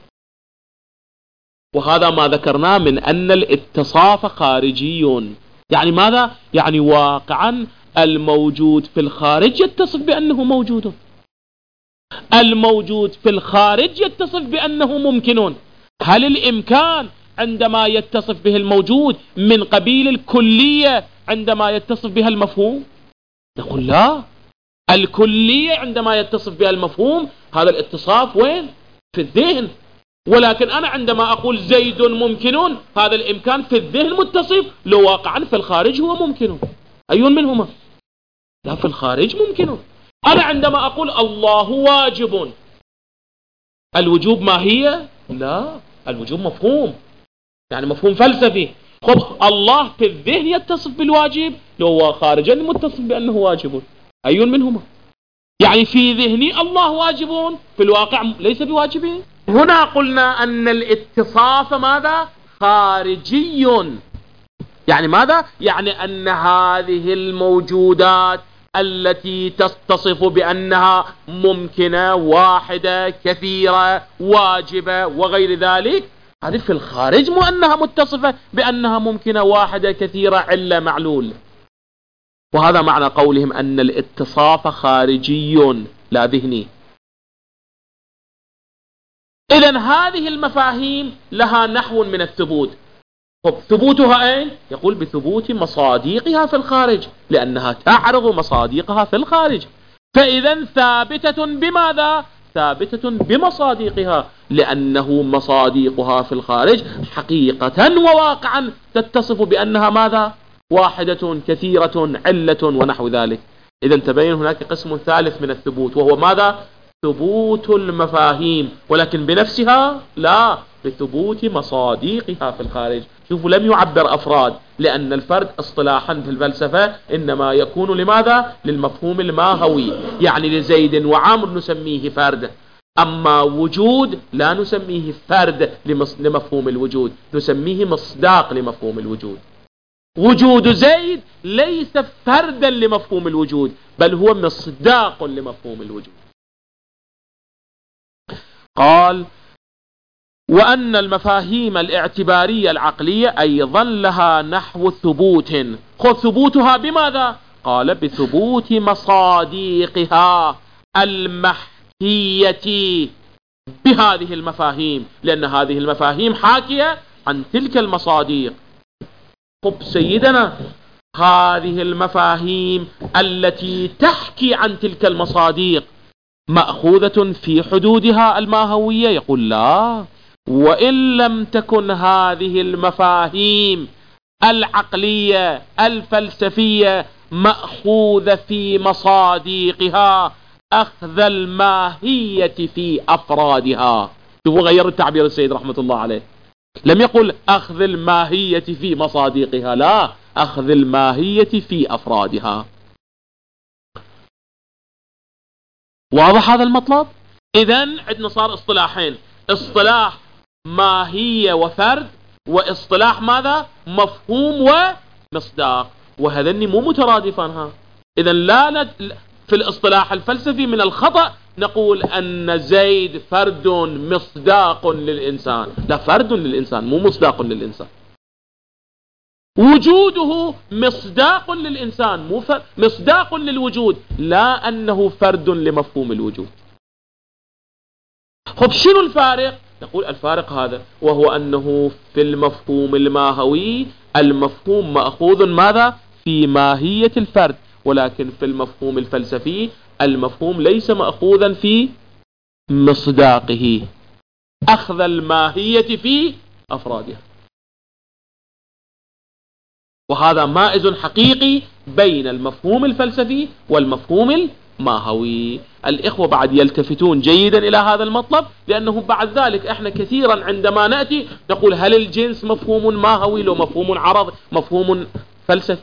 وهذا ما ذكرناه من أن الاتصاف خارجي. يعني ماذا؟ يعني واقعا الموجود في الخارج يتصف بأنه موجود، الموجود في الخارج يتصف بأنه ممكن. هل الإمكان عندما يتصف به الموجود من قبيل الكلية عندما يتصف بها المفهوم؟ نقول لا، الكلية عندما يتصف بها المفهوم هذا الاتصاف وين؟ في الذهن. ولكن أنا عندما أقول زيد ممكن، هذا الإمكان في الذهن متصف، لو واقعا في الخارج هو ممكن. أي منهما؟ لا، في الخارج ممكن. أنا عندما أقول الله واجب، الوجوب ماهية؟ لا، الوجوب مفهوم، يعني مفهوم فلسفي. خب الله في الذهن يتصف بالواجب، لو هو خارجا متصف بأنه واجب، أي منهما؟ يعني في ذهني الله واجب، في الواقع ليس بواجب. هنا قلنا أن الاتصاف ماذا؟ خارجي. يعني ماذا؟ يعني أن هذه الموجودات التي تصف بأنها ممكنة، واحدة، كثيرة، واجبة وغير ذلك، هذه في الخارج مو أنها متصفة بأنها ممكنة، واحدة، كثيرة، علة، معلول. وهذا معنى قولهم أن الاتصاف خارجي لا ذهني. إذن هذه المفاهيم لها نحو من الثبوت. ثبوتها أين؟ يقول بثبوت مصاديقها في الخارج، لأنها تعرض مصاديقها في الخارج. فإذا ثابتة بماذا؟ ثابتة بمصاديقها، لأنه مصاديقها في الخارج حقيقة وواقعا تتصف بأنها ماذا؟ واحدة، كثيرة، علة ونحو ذلك. إذا تبين هناك قسم ثالث من الثبوت، وهو ماذا؟ ثبوت المفاهيم، ولكن بنفسها لا، بثبوت مصاديقها في الخارج. شوفوا، لم يعبر أفراد، لأن الفرد اصطلاحا في الفلسفة إنما يكون لماذا؟ للمفهوم الماهوي، يعني لزيد وعامر نسميه فرد، أما وجود لا نسميه فرد لمفهوم الوجود، نسميه مصداق لمفهوم الوجود. وجود زيد ليس فردا لمفهوم الوجود، بل هو مصداق لمفهوم الوجود. قال: وأن المفاهيم الاعتبارية العقلية أيضا لها نحو ثبوت. خذ ثبوتها بماذا؟ قال: بثبوت مصاديقها المحكية بهذه المفاهيم، لأن هذه المفاهيم حاكية عن تلك المصاديق. خب سيدنا، هذه المفاهيم التي تحكي عن تلك المصاديق مأخوذة في حدودها الماهوية؟ يقول: لا، وإن لم تكن هذه المفاهيم العقلية الفلسفية مأخوذة في مصاديقها أخذ الماهية في أفرادها. شوفوا، غير التعبير السيد رحمة الله عليه، لم يقل أخذ الماهية في مصاديقها، لا، أخذ الماهية في أفرادها. واضح هذا المطلب؟ إذن عندنا صار اصطلاحين: اصطلاح ماهية وفرد، واصطلاح ماذا؟ مفهوم ومصداق. وهذني مو مترادفان. إذن لا في الاصطلاح الفلسفي من الخطأ نقول أن زيد فرد مصداق للإنسان. لا، فرد للإنسان مو مصداق للإنسان. وجوده مصداق للإنسان مو مصداق للوجود، لا أنه فرد لمفهوم الوجود. خب شنو الفارق؟ نقول الفارق هذا، وهو أنه في المفهوم الماهوي المفهوم مأخوذ ماذا؟ في ماهية الفرد، ولكن في المفهوم الفلسفي المفهوم ليس مأخوذا في مصداقه، أخذ الماهية في أفرادها. وهذا مائز حقيقي بين المفهوم الفلسفي والمفهوم الماهوي. الإخوة بعد يلتفتون جيدا إلى هذا المطلب، لأنه بعد ذلك إحنا كثيرا عندما نأتي نقول: هل الجنس مفهوم ماهوي لو مفهوم عرض مفهوم فلسفي؟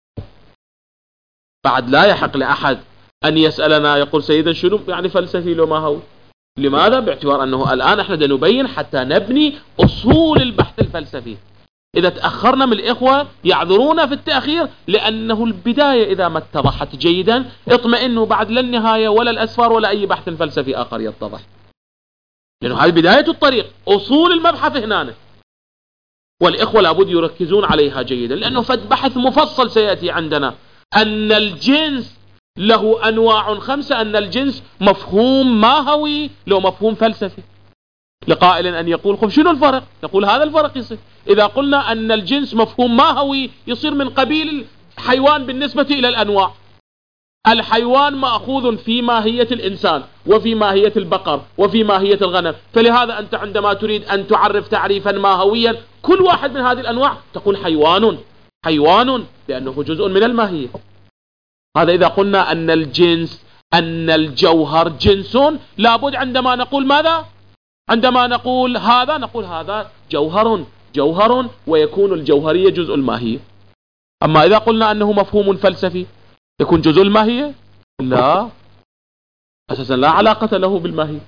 بعد لا يحق لأحد أن يسألنا يقول: سيدا شنو يعني فلسفي لو ماهوي؟ لماذا؟ باعتبار أنه الآن إحنا نبين حتى نبني أصول البحث الفلسفي. إذا تأخرنا من الإخوة يعذرونا في التأخير، لأنه البداية إذا ما اتضحت جيدا اطمئنوا، بعد لا النهاية ولا الأسفار ولا أي بحث فلسفي آخر يتضح، لأنه هذه بداية الطريق، أصول المبحث هنا، والإخوة لابد يركزون عليها جيدا، لأنه فد بحث مفصل سيأتي عندنا أن الجنس له أنواع 5، أن الجنس مفهوم ماهوي لو مفهوم فلسفي. لقائل أن يقول: خب شنو الفرق؟ نقول هذا الفرق يصير إذا قلنا أن الجنس مفهوم ماهوي، يصير من قبيل الحيوان بالنسبة إلى الأنواع. الحيوان مأخوذ في ماهية الإنسان وفي ماهية البقر وفي ماهية الغنم، فلهذا أنت عندما تريد أن تعرف تعريفا ماهويا كل واحد من هذه الأنواع تقول حيوان، حيوان، لأنه جزء من الماهية. هذا إذا قلنا أن الجنس، أن الجوهر جنس، لابد عندما نقول ماذا؟ عندما نقول هذا نقول هذا جوهر ويكون الجوهرية جزء الماهية. أما إذا قلنا أنه مفهوم فلسفي يكون جزء الماهية؟ لا، أساسا لا علاقة له بالماهية.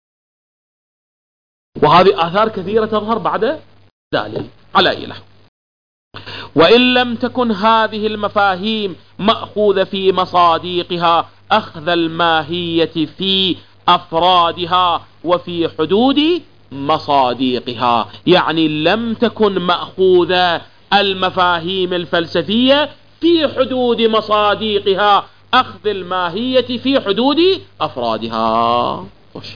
وهذه آثار كثيرة تظهر بعد ذلك. على أي نحو، وإن لم تكن هذه المفاهيم مأخوذة في مصاديقها أخذ الماهية في أفرادها وفي حدود مصاديقها، يعني لم تكن مأخوذة المفاهيم الفلسفية في حدود مصاديقها، أخذ الماهية في حدود أفرادها.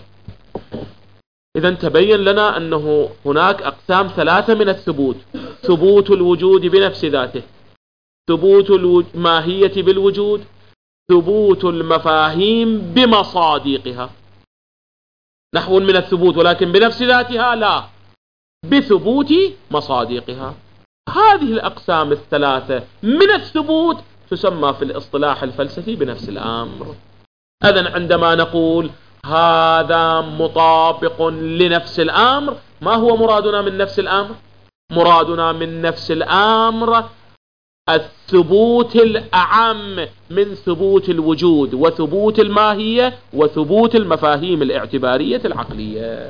إذن تبين لنا أنه هناك أقسام ثلاثة من الثبوت: ثبوت الوجود بنفس ذاته، ثبوت الماهية بالوجود، ثبوت المفاهيم بمصاديقها. نحو من الثبوت ولكن بنفس ذاتها لا، بثبوت مصاديقها. هذه الأقسام الثلاثة من الثبوت تسمى في الاصطلاح الفلسفي بنفس الأمر. إذن عندما نقول هذا مطابق لنفس الأمر، ما هو مرادنا من نفس الأمر؟ مرادنا من نفس الأمر الثبوت الأعم من ثبوت الوجود وثبوت الماهية وثبوت المفاهيم الاعتبارية العقلية.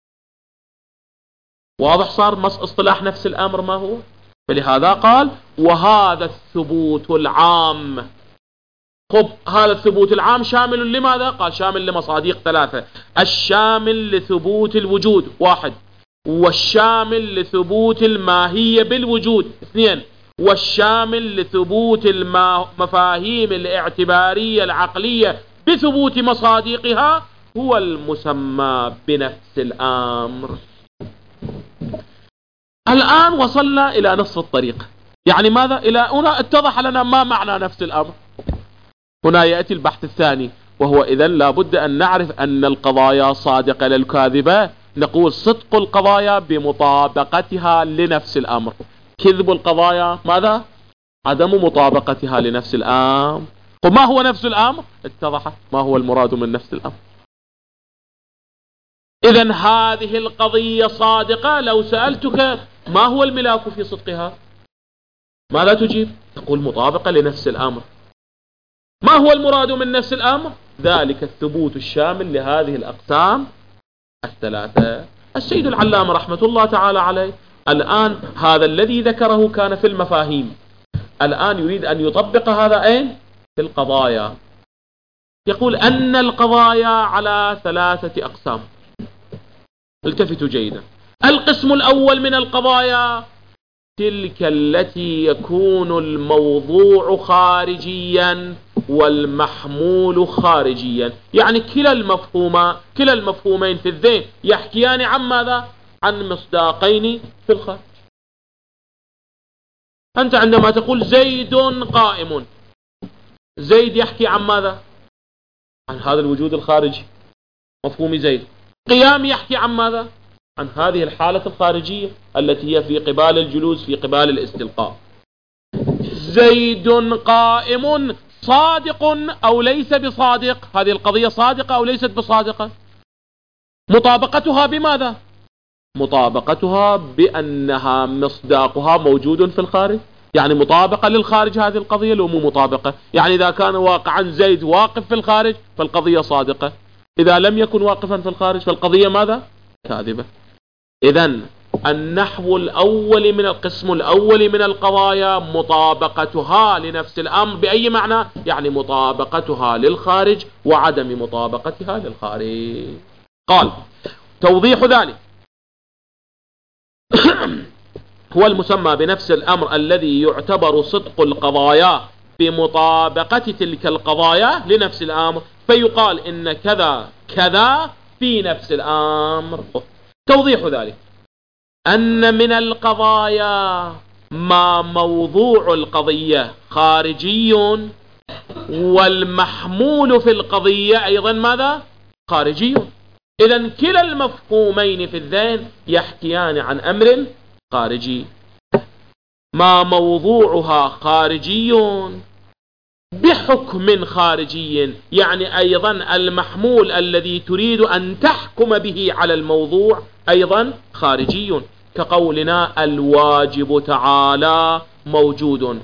واضح صار اصطلاح نفس الأمر ما هو؟ فلهذا قال وهذا الثبوت العام. خب هذا الثبوت العام شامل لماذا؟ قال شامل لمصاديق ثلاثة: الشامل لثبوت الوجود 1، والشامل لثبوت الماهية بالوجود 2، والشامل لثبوت المفاهيم الاعتبارية العقلية بثبوت مصاديقها هو المسمى بنفس الأمر. الآن وصلنا إلى نصف الطريق. يعني ماذا؟ إلى هنا اتضح لنا ما معنى نفس الأمر. هنا يأتي البحث الثاني، وهو إذن لابد أن نعرف أن القضايا صادقة للكاذبة. نقول صدق القضايا بمطابقتها لنفس الأمر، كذب القضايا ماذا؟ عدم مطابقتها لنفس الأمر. وما هو نفس الأمر؟ اتضح ما هو المراد من نفس الأمر. إذن هذه القضية صادقة. لو سألتك ما هو الملاك في صدقها ماذا تجيب؟ تقول مطابقة لنفس الأمر. ما هو المراد من نفس الأمر؟ ذلك الثبوت الشامل لهذه الأقسام الثلاثة. السيد العلامة رحمة الله تعالى عليه الآن هذا الذي ذكره كان في المفاهيم، الآن يريد أن يطبق هذا أين؟ في القضايا. يقول أن القضايا على 3 أقسام. التفتوا جيدا. القسم الأول من القضايا تلك التي يكون الموضوع خارجيا والمحمول خارجيا، يعني كلا المفهومين في الذهن يحكيان عن ماذا؟ عن مصداقين في الخارج. أنت عندما تقول زيد قائم، زيد يحكي عن ماذا؟ عن هذا الوجود الخارجي، مفهوم زيد. قيام يحكي عن ماذا؟ عن هذه الحالة الخارجية التي هي في قبال الجلوس، في قبال الاستلقاء. زيد قائم صادق أو ليس بصادق؟ هذه القضية صادقة أو ليست بصادقة؟ مطابقتها بماذا؟ مطابقتها بأنها مصداقها موجود في الخارج، يعني مطابقة للخارج. هذه القضية لو مو مطابقة، يعني إذا كان واقعا زيد واقف في الخارج فالقضية صادقة، إذا لم يكن واقفا في الخارج فالقضية ماذا؟ كاذبة. إذن النحو الأول من القسم الأول من القضايا مطابقتها لنفس الأمر بأي معنى؟ يعني مطابقتها للخارج وعدم مطابقتها للخارج. قال توضيح ذلك هو المسمى بنفس الأمر الذي يعتبر صدق القضايا بمطابقة تلك القضايا لنفس الأمر، فيقال إن كذا كذا في نفس الأمر. توضيح ذلك أن من القضايا ما موضوع القضية خارجي والمحمول في القضية أيضا ماذا؟ خارجي. إذن كلا المفهومين في الذهن يحكيان عن أمر خارجي، ما موضوعها خارجي بحكم خارجي، يعني أيضا المحمول الذي تريد أن تحكم به على الموضوع أيضا خارجي، كقولنا الواجب تعالى موجود.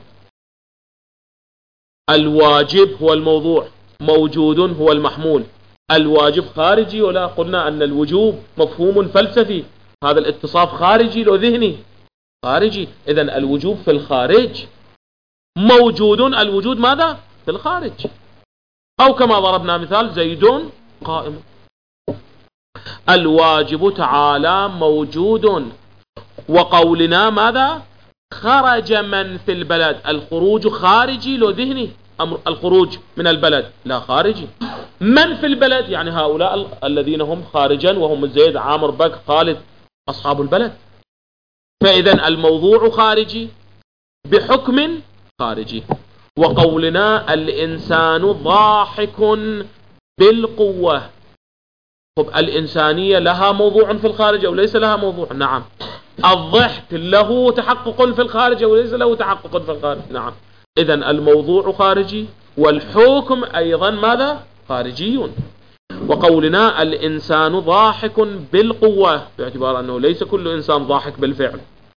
الواجب هو الموضوع، موجود هو المحمول. الواجب خارجي ولا قلنا أن الوجوب مفهوم فلسفي، هذا الاتصاف خارجي لو ذهني خارجي. إذن الوجوب في الخارج، موجود الوجود ماذا؟ في الخارج. أو كما ضربنا مثال زيد قائم. الواجب تعالى موجود، وقولنا ماذا؟ خرج من في البلد. الخروج خارجي لو ذهني، أمر الخروج من البلد لا خارجي. من في البلد يعني هؤلاء الذين هم خارجا، وهم زيد عامر بك خالد أصحاب البلد. فإذا الموضوع خارجي بحكم خارجي. وقولنا الإنسان ضاحك بالقوة. طب الإنسانية لها موضوع في الخارج أو ليس لها موضوع؟ نعم. الضحك له تحقق في الخارج أو ليس له تحقق في الخارج؟ نعم. إذن الموضوع خارجي، والحكم أيضا ماذا؟ خارجي. وقولنا الإنسان ضاحك بالقوة باعتبار أنه ليس كل إنسان ضاحك بالفعل.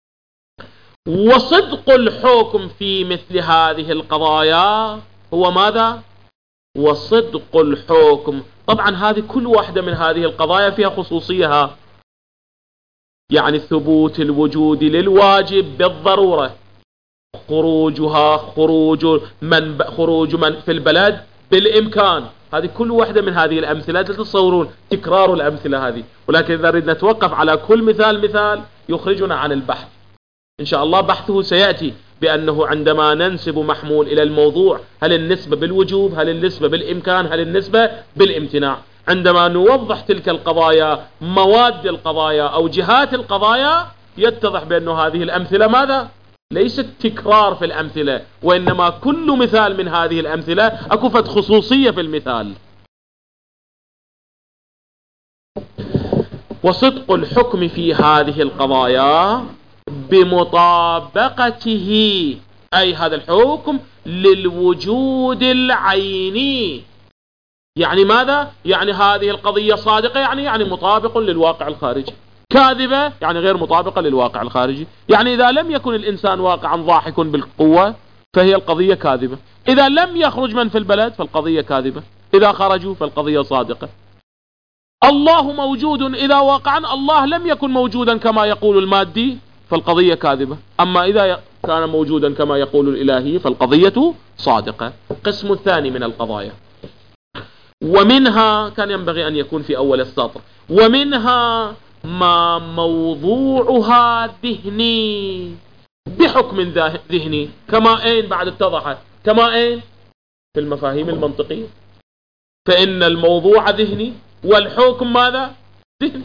وصدق الحكم في مثل هذه القضايا هو ماذا؟ وصدق الحكم. طبعا هذه كل واحدة من هذه القضايا فيها خصوصيها، يعني ثبوت الوجود للواجب بالضرورة، خروجها خروج من في البلد بالإمكان. هذه كل واحدة من هذه الأمثلة تتصورون تكرار الأمثلة هذه، ولكن إذا نريد نتوقف على كل مثال يخرجنا عن البحث. إن شاء الله بحثه سيأتي بأنه عندما ننسب محمول إلى الموضوع، هل النسبة بالوجوب، هل النسبة بالإمكان، هل النسبة بالامتناع. عندما نوضح تلك القضايا، مواد القضايا أو جهات القضايا، يتضح بأن هذه الأمثلة ماذا؟ ليست تكرار في الأمثلة، وإنما كل مثال من هذه الأمثلة أكفت خصوصية في المثال. وصدق الحكم في هذه القضايا بمطابقته، أي هذا الحكم للوجود العيني. يعني ماذا؟ يعني هذه القضية صادقة، يعني مطابق للواقع الخارجي. كاذبة يعني غير مطابقة للواقع الخارجي. يعني إذا لم يكن الإنسان واقعا ضاحك بالقوة فهي القضية كاذبة. إذا لم يخرج من في البلد فالقضية كاذبة. إذا خرجوا فالقضية صادقة. الله موجود، إذا واقعا الله لم يكن موجودا كما يقول المادي فالقضية كاذبة. أما إذا كان موجودا كما يقول الإلهي فالقضية صادقة. قسم الثاني من القضايا. ومنها كان ينبغي أن يكون في أول السطر، ومنها ما موضوعها ذهني بحكم ذهني. كما أين بعد اتضحت؟ كما أين؟ في المفاهيم المنطقية. فإن الموضوع ذهني والحكم ماذا؟ ذهني.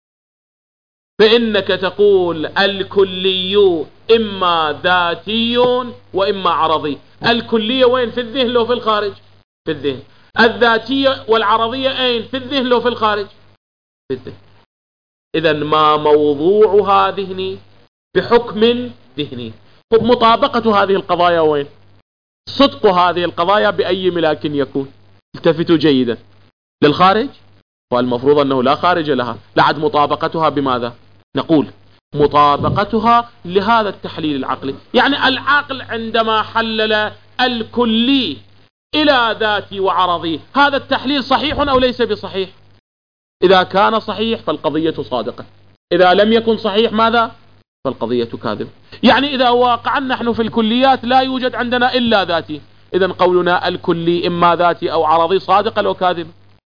فإنك تقول الكلي إما ذاتي وإما عرضي. الكلية وين؟ في الذهن لو في الخارج؟ في الذهن. الذاتية والعرضية أين؟ في الذهن لو في الخارج؟ في الذهن. إذن ما موضوعها ذهني بحكم ذهني. طب مطابقة هذه القضايا وين؟ صدق هذه القضايا بأي ملاك يكون؟ التفتوا جيدا. للخارج؟ والمفروض أنه لا خارج لها. لعد مطابقتها بماذا؟ نقول مطابقتها لهذا التحليل العقلي. يعني العقل عندما حلل الكلي إلى ذاتي وعرضي، هذا التحليل صحيح أو ليس بصحيح؟ إذا كان صحيح فالقضية صادقة، إذا لم يكن صحيح ماذا؟ فالقضية كاذبة. يعني إذا واقعا نحن في الكليات لا يوجد عندنا إلا ذاتي، إذن قولنا الكلي إما ذاتي أو عرضي صادقة لو كاذبة؟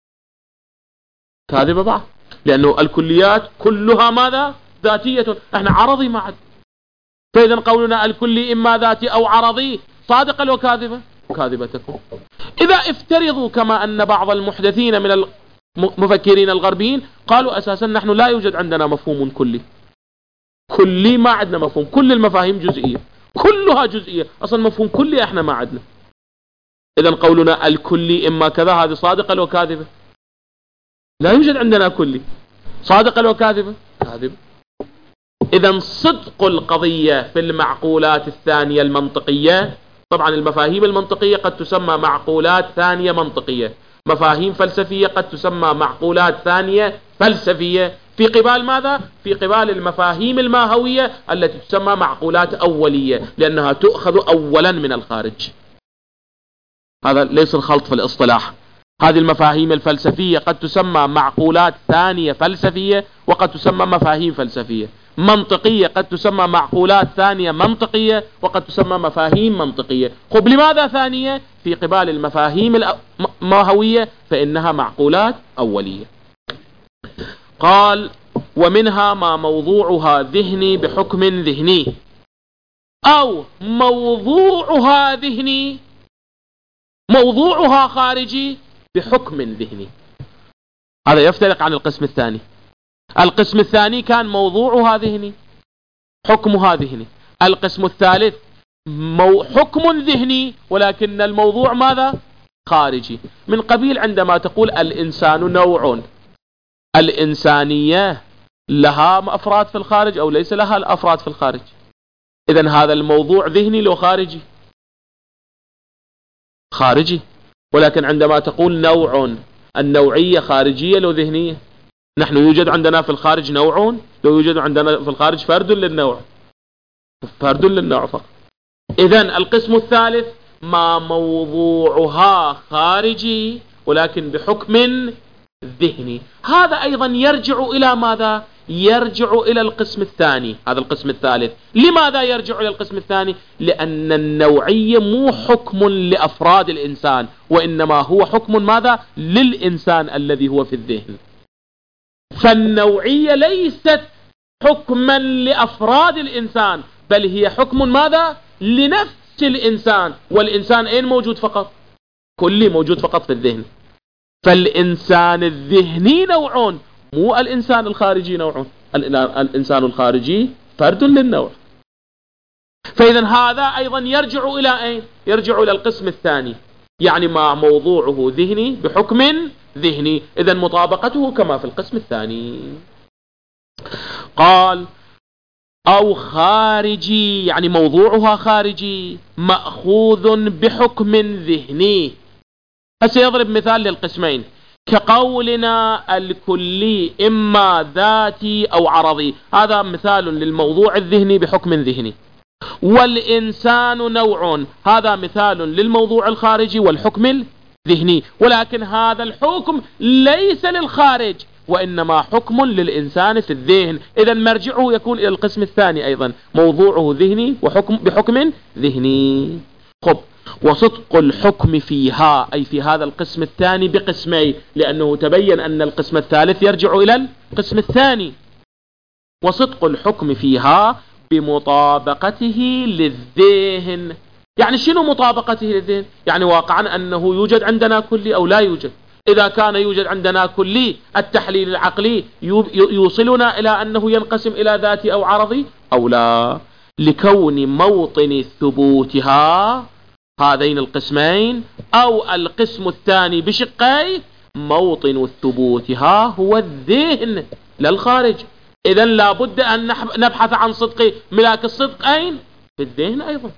كاذبة بعض، لأنه الكليات كلها ماذا؟ ذاتية. احنا عرضي ما عد. فإذن قولنا الكلي إما ذاتي أو عرضي صادقة لو كاذبة؟ كاذبة تكون. إذا افترضوا كما أن بعض المحدثين من المفكرين الغربيين قالوا أساسا نحن لا يوجد عندنا مفهوم كلي. كلي ما عندنا مفهوم، كل المفاهيم جزئية، كلها جزئية، أصلا مفهوم كلي احنا ما عندنا. إذن قولنا الكلي إما كذا هذه صادقة لو كاذبة؟ لا يوجد عندنا كلي. صادقة لو كاذبة؟ كاذبة. إذن صدق القضية في المعقولات الثانية المنطقية طبعا المفاهيم المنطقية قد تسمى معقولات ثانية منطقية، مفاهيم فلسفية قد تسمى معقولات ثانية فلسفية، في قبال ماذا؟ في قبال المفاهيم الماهوية التي تسمى معقولات أولية، لأنها تؤخذ أولا من الخارج. هذا ليس الخلط في الاصطلاح. هذه المفاهيم الفلسفية قد تسمى معقولات ثانية فلسفية، وقد تسمى مفاهيم فلسفية. منطقية قد تسمى معقولات ثانية منطقية، وقد تسمى مفاهيم منطقية. خب لماذا ثانية؟ في قبال المفاهيم الماهوية فإنها معقولات أولية. قال: ومنها ما موضوعها ذهني بحكم ذهني، أو موضوعها ذهني موضوعها خارجي بحكم ذهني. هذا يفترق عن القسم الثاني. القسم الثاني كان موضوعها ذهني، حكمها ذهني. القسم الثالث حكم ذهني ولكن الموضوع ماذا؟ خارجي. من قبيل عندما تقول الإنسان نوع، الإنسانية لها أفراد في الخارج أو ليس لها الأفراد في الخارج؟ إذن هذا الموضوع ذهني لو خارجي؟ خارجي. ولكن عندما تقول نوع، النوعية خارجية لو ذهنية؟ نحن يوجد عندنا في الخارج نوع، لو يوجد عندنا في الخارج فرد للنوع، فرد للنوع فقط. إذن القسم الثالث ما موضوعها خارجي ولكن بحكم ذهني. هذا أيضا يرجع إلى ماذا؟ يرجع إلى القسم الثاني. هذا القسم الثالث. لماذا يرجع إلى القسم الثاني؟ لأن النوعية مو حكم لأفراد الإنسان، وإنما هو حكم ماذا؟ للإنسان الذي هو في الذهن. فالنوعية ليست حكما لأفراد الإنسان، بل هي حكم ماذا؟ لنفس الإنسان. والإنسان أين موجود فقط؟ كلي موجود فقط في الذهن. فالإنسان الذهني نوع، مو الإنسان الخارجي نوع. الإنسان الخارجي فرد للنوع. فإذا هذا أيضا يرجع إلى أين؟ يرجع إلى القسم الثاني، يعني ما موضوعه ذهني بحكم ذهني. إذا مطابقته كما في القسم الثاني. قال: أو خارجي، يعني موضوعها خارجي مأخوذ بحكم ذهني. هسه يضرب مثال للقسمين، كقولنا الكلي إما ذاتي أو عرضي. هذا مثال للموضوع الذهني بحكم ذهني. والإنسان نوع، هذا مثال للموضوع الخارجي والحكم الذهني. ولكن هذا الحكم ليس للخارج، وإنما حكم للإنسان في الذهن. إذا مرجعه يكون إلى القسم الثاني أيضا، موضوعه ذهني وحكم بحكم ذهني. خب، وصدق الحكم فيها، أي في هذا القسم الثاني بقسمين، لأنه تبين أن القسم الثالث يرجع إلى القسم الثاني. وصدق الحكم فيها بمطابقته للذهن. يعني شنو مطابقته للذهن؟ يعني واقعا أنه يوجد عندنا كلي أو لا يوجد. إذا كان يوجد عندنا كلي، التحليل العقلي يوصلنا إلى أنه ينقسم إلى ذاتي أو عرضي أو لا، لكون موطن ثبوتها هذين القسمين أو القسم الثاني بشقي موطن ثبوتها هو الذهن لا الخارج. إذن لابد أن نبحث عن صدق ملاك الصدق أين؟ في الذهن أيضا.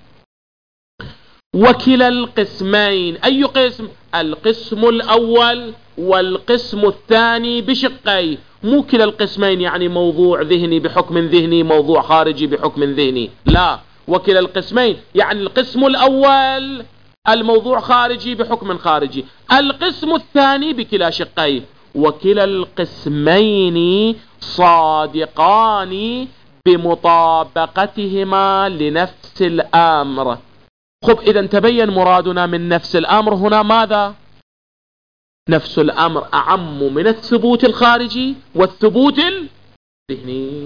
وكلا القسمين، أي قسم؟ القسم الأول والقسم الثاني بشقي، مو كلا القسمين يعني موضوع ذهني بحكم ذهني، موضوع خارجي بحكم ذهني، لا. وكلا القسمين يعني القسم الأول الموضوع خارجي بحكم خارجي، القسم الثاني بكلا شقي. وكلا القسمين صادقان بمطابقتهما لنفس الأمر. خب، إذا تبين مرادنا من نفس الأمر هنا ماذا؟ نفس الأمر أعم من الثبوت الخارجي والثبوت الذهني.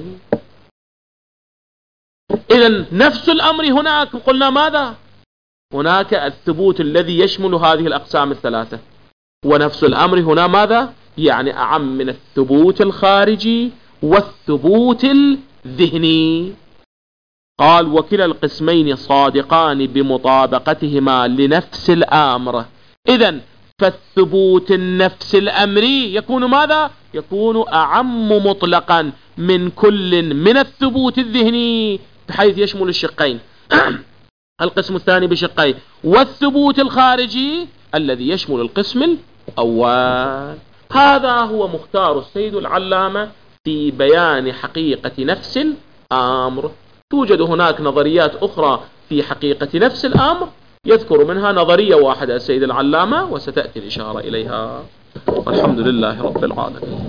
إذا نفس الأمر هناك قلنا ماذا؟ هناك الثبوت الذي يشمل هذه الأقسام الثلاثة، ونفس الأمر هنا ماذا؟ يعني أعم من الثبوت الخارجي والثبوت الذهني. قال: وكلا القسمين صادقان بمطابقتهما لنفس الأمر. إذن فالثبوت النفس الأمري يكون ماذا؟ يكون أعم مطلقا من كل من الثبوت الذهني، بحيث يشمل الشقين. القسم الثاني بشقيه، والثبوت الخارجي الذي يشمل القسم الأول. هذا هو مختار السيد العلامة في بيان حقيقة نفس الأمر. توجد هناك نظريات أخرى في حقيقة نفس الأمر، يذكر منها نظرية واحدة السيد العلامة وستأتي الإشارة إليها. والحمد لله رب العالمين.